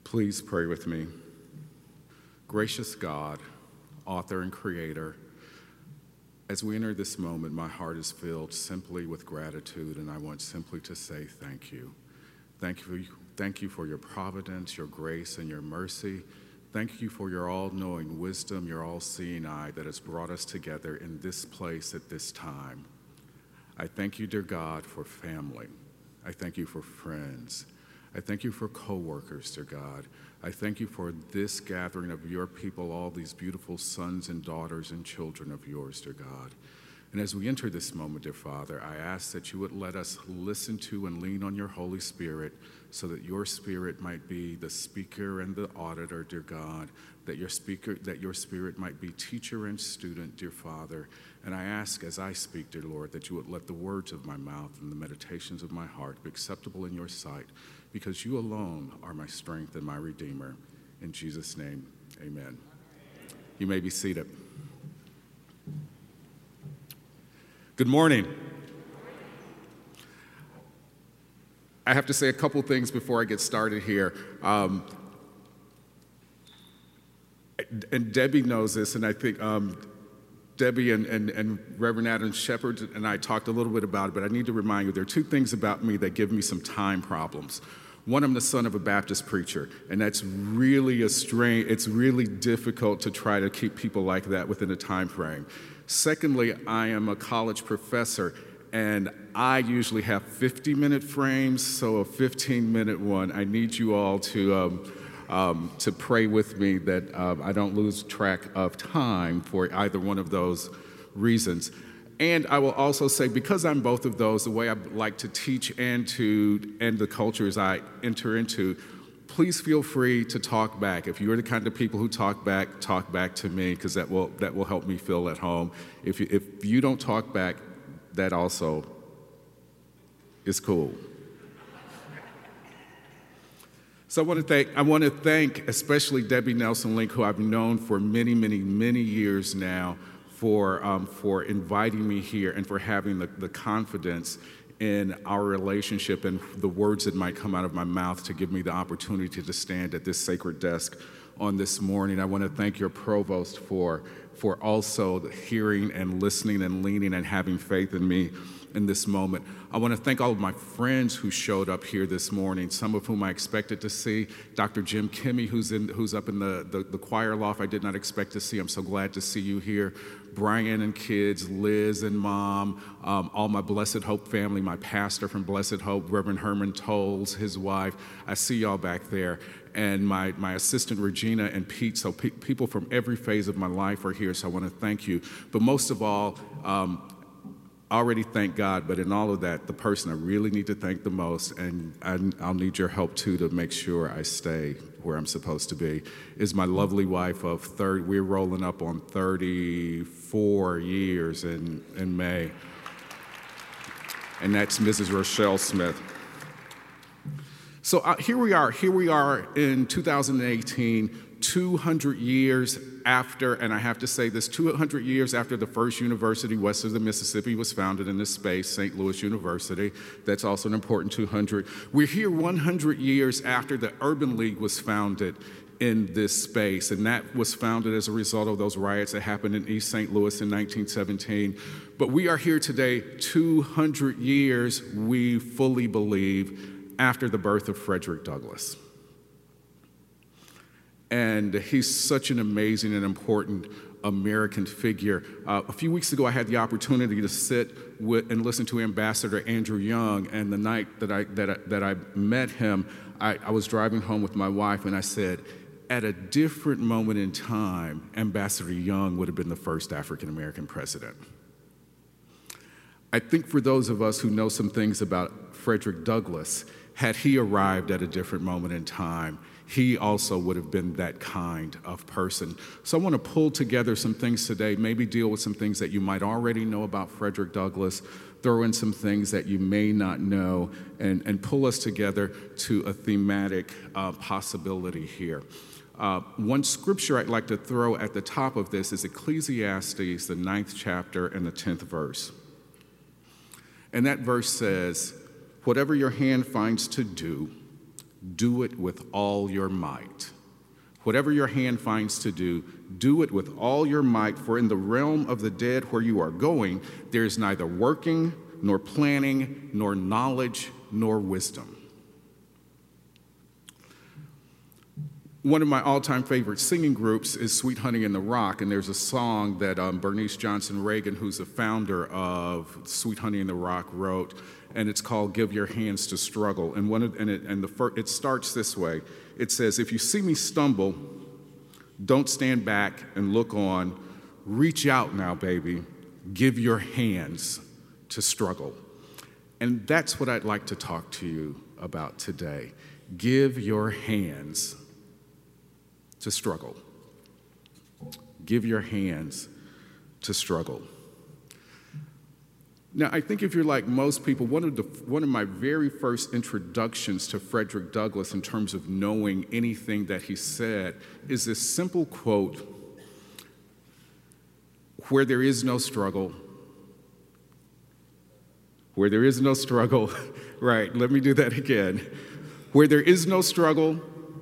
Please pray with me. Gracious God, author and creator, as we enter this moment, my heart is filled simply with gratitude, and I want simply to say thank you. Thank you for your providence, your grace, and your mercy. Thank you for your all-knowing wisdom, your all-seeing eye that has brought us together in this place at this time. I thank you, dear God, for family. I thank you for friends. I thank you for co-workers, dear God. I thank you for this gathering of your people, all these beautiful sons and daughters and children of yours, dear God. And as we enter this moment, dear Father, I ask that you would let us listen to and lean on your Holy Spirit so that your Spirit might be the speaker and the auditor, dear God, that your Spirit might be teacher and student, dear Father. And I ask as I speak, dear Lord, that you would let the words of my mouth and the meditations of my heart be acceptable in your sight, because you alone are my strength and my Redeemer. In Jesus' name, amen. You may be seated. Good morning. I have to say a couple things before I get started here. And Debbie knows this, and I think Debbie and Reverend Adam Shepard and I talked a little bit about it, but I need to remind you there are two things about me that give me some time problems. One, I'm the son of a Baptist preacher, and that's really a strain. It's really difficult to try to keep people like that within a time frame. Secondly, I am a college professor, and I usually have 50-minute frames, so a 15-minute one. I need you all to pray with me that I don't lose track of time for either one of those reasons. And I will also say, because I'm both of those, the way I like to teach and the cultures I enter into, please feel free to talk back. If you're the kind of people who talk back to me, because that will help me feel at home. If you don't talk back, that also is cool. So I want to thank especially Debbie Nelson-Link, who I've known for many, many, many years now, for inviting me here and for having the confidence in our relationship and the words that might come out of my mouth to give me the opportunity to stand at this sacred desk on this morning. I want to thank your provost for also hearing and listening and leaning and having faith in me in this moment. I want to thank all of my friends who showed up here this morning, some of whom I expected to see. Dr. Jim Kimmy, who's up in the choir loft, I did not expect to see. I'm so glad to see you here. Brian and kids, Liz and mom, all my Blessed Hope family, my pastor from Blessed Hope, Reverend Herman Tolles, his wife. I see y'all back there. And my assistant, Regina, and Pete. So people from every phase of my life are here, so I want to thank you. But most of all, I already thank God, but in all of that, the person I really need to thank the most, and I'll need your help too to make sure I stay where I'm supposed to be, is my lovely wife of 30. We're rolling up on 34 years in May. And that's Mrs. Rochelle Smith. So here we are in 2018, 200 years after, and I have to say this, 200 years after the first university west of the Mississippi was founded in this space, St. Louis University. That's also an important 200. We're here 100 years after the Urban League was founded in this space, and that was founded as a result of those riots that happened in East St. Louis in 1917. But we are here today 200 years, we fully believe, after the birth of Frederick Douglass. And he's such an amazing and important American figure. A few weeks ago, I had the opportunity to sit with and listen to Ambassador Andrew Young, and the night that I met him, I was driving home with my wife, and I said, at a different moment in time, Ambassador Young would have been the first African-American president. I think for those of us who know some things about Frederick Douglass, had he arrived at a different moment in time, he also would have been that kind of person. So I want to pull together some things today, maybe deal with some things that you might already know about Frederick Douglass, throw in some things that you may not know, and pull us together to a thematic possibility here. One scripture I'd like to throw at the top of this is Ecclesiastes, the 9th chapter and the 10th verse. And that verse says, "Whatever your hand finds to do, do it with all your might. Whatever your hand finds to do it with all your might, for in the realm of the dead where you are going, there is neither working, nor planning, nor knowledge, nor wisdom. One of my all-time favorite singing groups is Sweet Honey in the Rock, and there's a song that Bernice Johnson Reagan, who's the founder of Sweet Honey in the Rock, wrote, and it's called "Give Your Hands to Struggle." And it starts this way. It says, "If you see me stumble, don't stand back and look on. Reach out now, baby. Give your hands to struggle." And that's what I'd like to talk to you about today. Give your hands to struggle. Give your hands to struggle. Now, I think if you're like most people, one of my very first introductions to Frederick Douglass in terms of knowing anything that he said is this simple quote, "Where there is no struggle, where there is no struggle," right, let me do that again. "Where there is no struggle,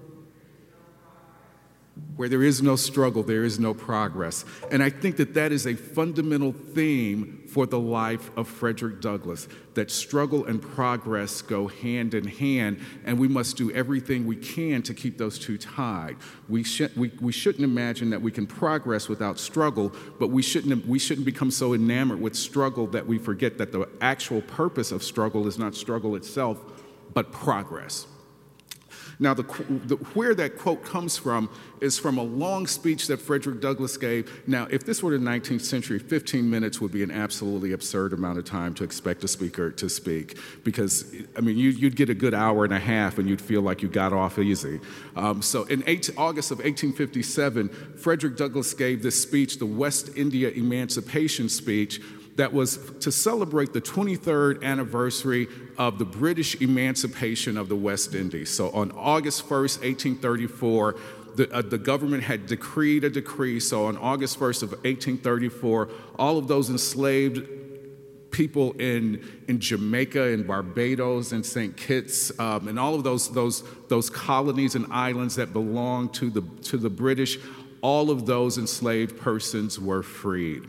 where there is no struggle, there is no progress." And I think that that is a fundamental theme for the life of Frederick Douglass, that struggle and progress go hand in hand, and we must do everything we can to keep those two tied. We shouldn't imagine that we can progress without struggle, but we shouldn't become so enamored with struggle that we forget that the actual purpose of struggle is not struggle itself, but progress. Now, where that quote comes from is from a long speech that Frederick Douglass gave. Now, if this were the 19th century, 15 minutes would be an absolutely absurd amount of time to expect a speaker to speak, because, I mean, you'd get a good hour and a half and you'd feel like you got off easy. So in August of 1857, Frederick Douglass gave this speech, the West India Emancipation Speech, that was to celebrate the 23rd anniversary of the British emancipation of the West Indies. So on August 1st, 1834, the government had decreed a decree. So on August 1st of 1834, all of those enslaved people in Jamaica and Barbados and St. Kitts and all of those colonies and islands that belonged to the British, all of those enslaved persons were freed.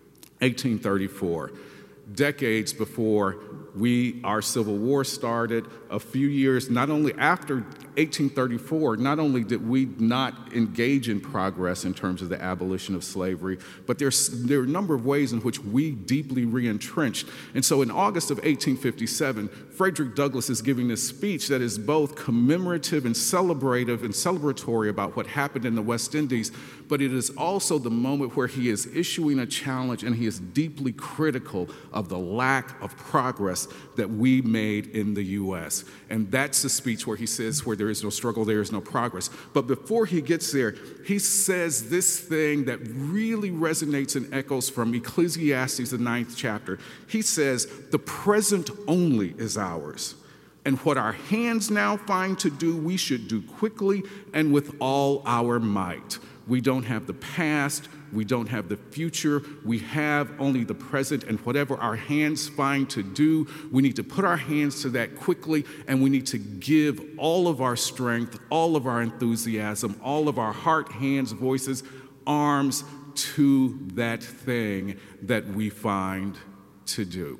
1834, decades before our Civil War started, a few years, not only after 1834, not only did we not engage in progress in terms of the abolition of slavery, but there are a number of ways in which we deeply re-entrenched. And so in August of 1857, Frederick Douglass is giving this speech that is both commemorative and celebratory about what happened in the West Indies, but it is also the moment where he is issuing a challenge and he is deeply critical of the lack of progress that we made in the U.S. And that's the speech where he says, "Where there is no struggle, there is no progress." But before he gets there, he says this thing that really resonates and echoes from Ecclesiastes, the 9th chapter. He says, "The present only is ours, and what our hands now find to do, we should do quickly and with all our might." We don't have the past, we don't have the future, we have only the present, and whatever our hands find to do, we need to put our hands to that quickly, and we need to give all of our strength, all of our enthusiasm, all of our heart, hands, voices, arms to that thing that we find to do.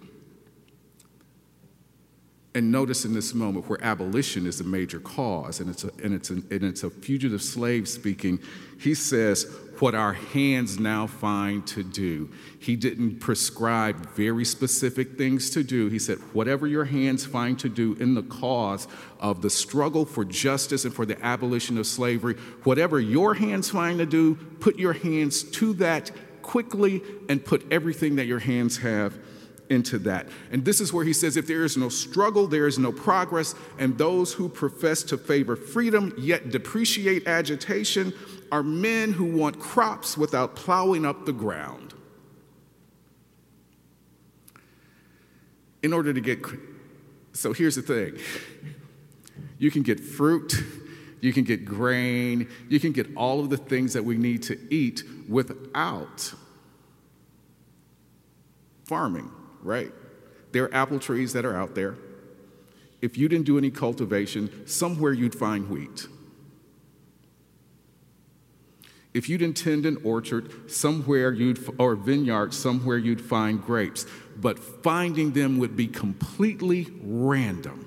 And notice in this moment where abolition is a major cause, and it's a fugitive slave speaking, he says, "What our hands now find to do." He didn't prescribe very specific things to do. He said, whatever your hands find to do in the cause of the struggle for justice and for the abolition of slavery, whatever your hands find to do, put your hands to that quickly and put everything that your hands have into that. And this is where he says, if there is no struggle, there is no progress, and those who profess to favor freedom yet depreciate agitation are men who want crops without plowing up the ground. So here's the thing. You can get fruit, you can get grain, you can get all of the things that we need to eat without farming. Right? There are apple trees that are out there. if you didn't do any cultivation, somewhere you'd find wheat. If you didn't tend an orchard, or a vineyard, somewhere you'd find grapes. But finding them would be completely random.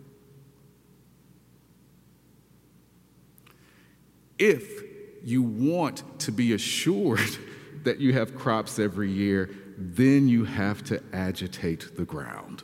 If you want to be assured that you have crops every year, then you have to agitate the ground.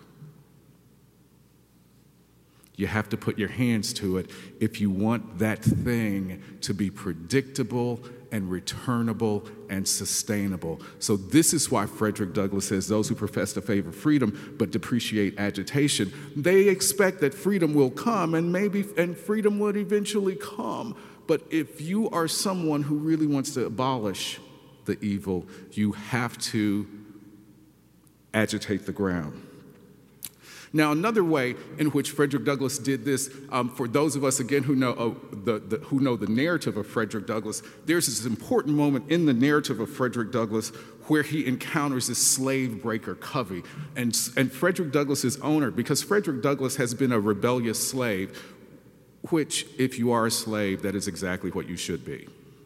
You have to put your hands to it if you want that thing to be predictable and returnable and sustainable. So this is why Frederick Douglass says those who profess to favor freedom but depreciate agitation, they expect that freedom will come and freedom would eventually come. But if you are someone who really wants to abolish the evil, you have to agitate the ground. Now, another way in which Frederick Douglass did this, for those of us, again, who know the narrative of Frederick Douglass, there's this important moment in the narrative of Frederick Douglass where he encounters this slave breaker, Covey. And Frederick Douglass is owner, because Frederick Douglass has been a rebellious slave, which, if you are a slave, that is exactly what you should be.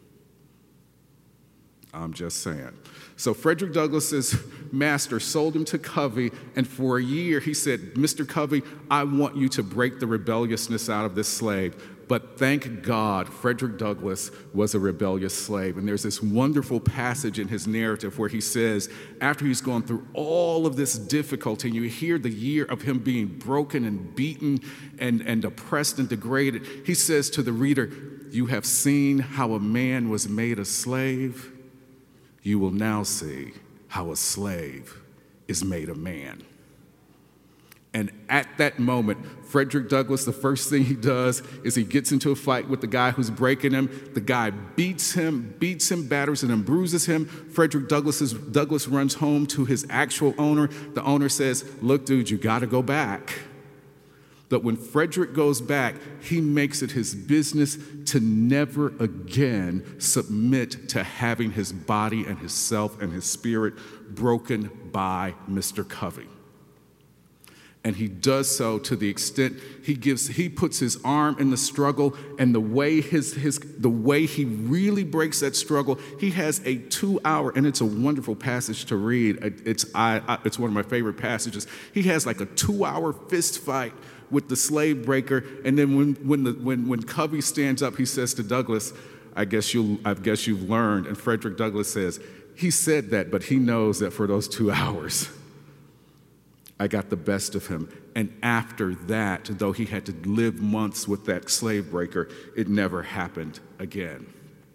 I'm just saying. So Frederick Douglass's master sold him to Covey, and for a year he said, "Mr. Covey, I want you to break the rebelliousness out of this slave." But thank God, Frederick Douglass was a rebellious slave. And there's this wonderful passage in his narrative where he says, after he's gone through all of this difficulty, and you hear the year of him being broken and beaten and oppressed and degraded, he says to the reader, "You have seen how a man was made a slave. You will now see how a slave is made a man." And at that moment, Frederick Douglass, the first thing he does is he gets into a fight with the guy who's breaking him. The guy beats him, batters him, and bruises him. Frederick Douglass runs home to his actual owner. The owner says, "Look, dude, you got to go back." But when Frederick goes back, he makes it his business to never again submit to having his body and his self and his spirit broken by Mr. Covey. And he does so to the extent he puts his arm in the struggle, and the way he really breaks that struggle, he has a 2-hour, and it's a wonderful passage to read. It's one of my favorite passages. He has like a 2-hour fist fight with the slave breaker, and then when Covey stands up, he says to Douglass, I guess you've learned." And Frederick Douglass says, he said that, but he knows that for those 2 hours, I got the best of him. And after that, though he had to live months with that slave breaker, it never happened again.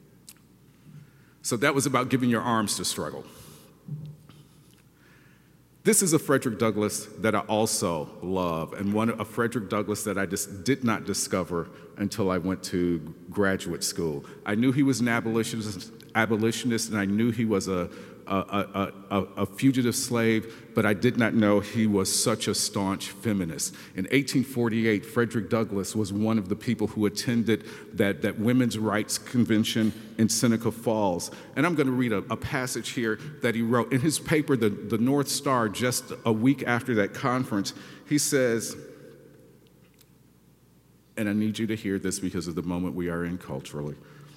So that was about giving your arms to struggle. This is a Frederick Douglass that I also love, and a Frederick Douglass that I just did not discover until I went to graduate school. I knew he was an abolitionist, and I knew he was a fugitive slave, but I did not know he was such a staunch feminist. In 1848, Frederick Douglass was one of the people who attended that women's rights convention in Seneca Falls. And I'm going to read a passage here that he wrote in his paper, the North Star, just a week after that conference. He says, and I need you to hear this because of the moment we are in culturally.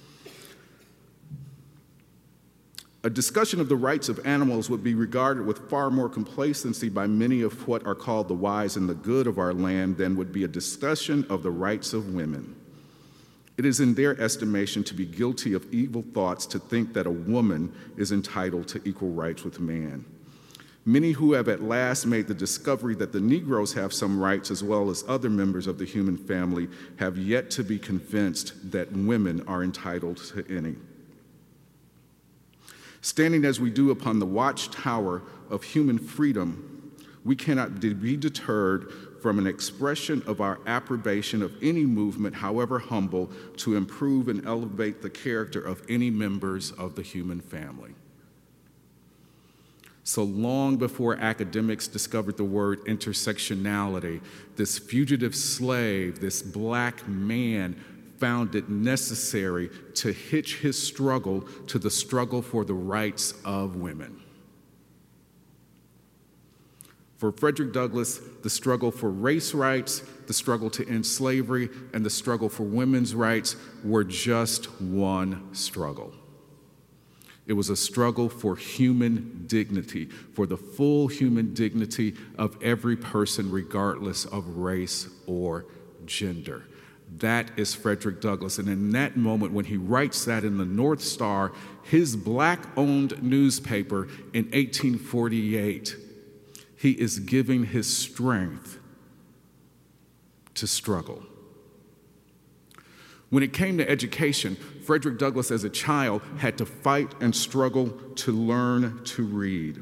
"A discussion of the rights of animals would be regarded with far more complacency by many of what are called the wise and the good of our land than would be a discussion of the rights of women. It is in their estimation to be guilty of evil thoughts to think that a woman is entitled to equal rights with man. Many who have at last made the discovery that the Negroes have some rights as well as other members of the human family have yet to be convinced that women are entitled to any. Standing as we do upon the watchtower of human freedom, we cannot be deterred from an expression of our approbation of any movement, however humble, to improve and elevate the character of any members of the human family." So long before academics discovered the word intersectionality, this fugitive slave, this black man, found it necessary to hitch his struggle to the struggle for the rights of women. For Frederick Douglass, the struggle for race rights, the struggle to end slavery, and the struggle for women's rights were just one struggle. It was a struggle for human dignity, for the full human dignity of every person, regardless of race or gender. That is Frederick Douglass. And in that moment, when he writes that in the North Star, his Black-owned newspaper in 1848, he is giving his strength to struggle. When it came to education, Frederick Douglass as a child had to fight and struggle to learn to read.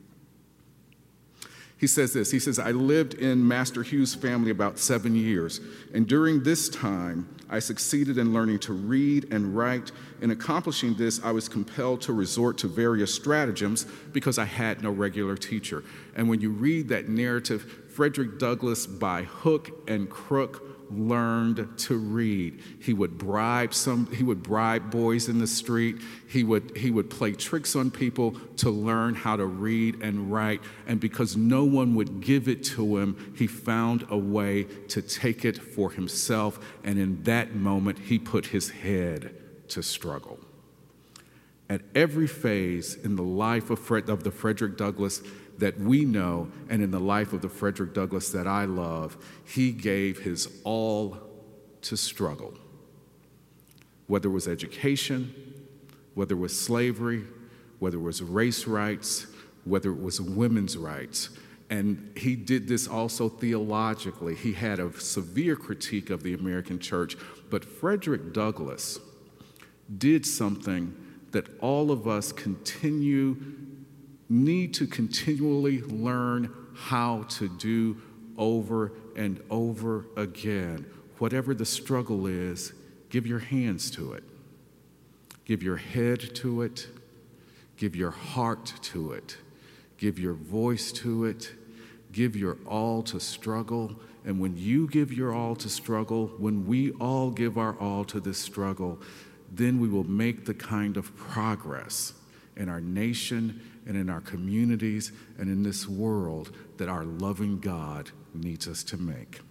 He says this, he says, I lived in Master Hugh's family about 7 years, and during this time, I succeeded in learning to read and write. In accomplishing this, I was compelled to resort to various stratagems because I had no regular teacher. And when you read that narrative, Frederick Douglass, by hook and crook, learned to read. He would bribe boys in the street. He would play tricks on people to learn how to read and write. And because no one would give it to him, he found a way to take it for himself. And in that moment, he put his head to struggle. At every phase in the life of the Frederick Douglass that we know, and in the life of the Frederick Douglass that I love, he gave his all to struggle. Whether it was education, whether it was slavery, whether it was race rights, whether it was women's rights. And he did this also theologically. He had a severe critique of the American church, but Frederick Douglass did something that all of us need to continually learn how to do over and over again. Whatever the struggle is, give your hands to it. Give your head to it. Give your heart to it. Give your voice to it. Give your all to struggle. And when you give your all to struggle, when we all give our all to this struggle, then we will make the kind of progress in our nation and in our communities and in this world that our loving God needs us to make.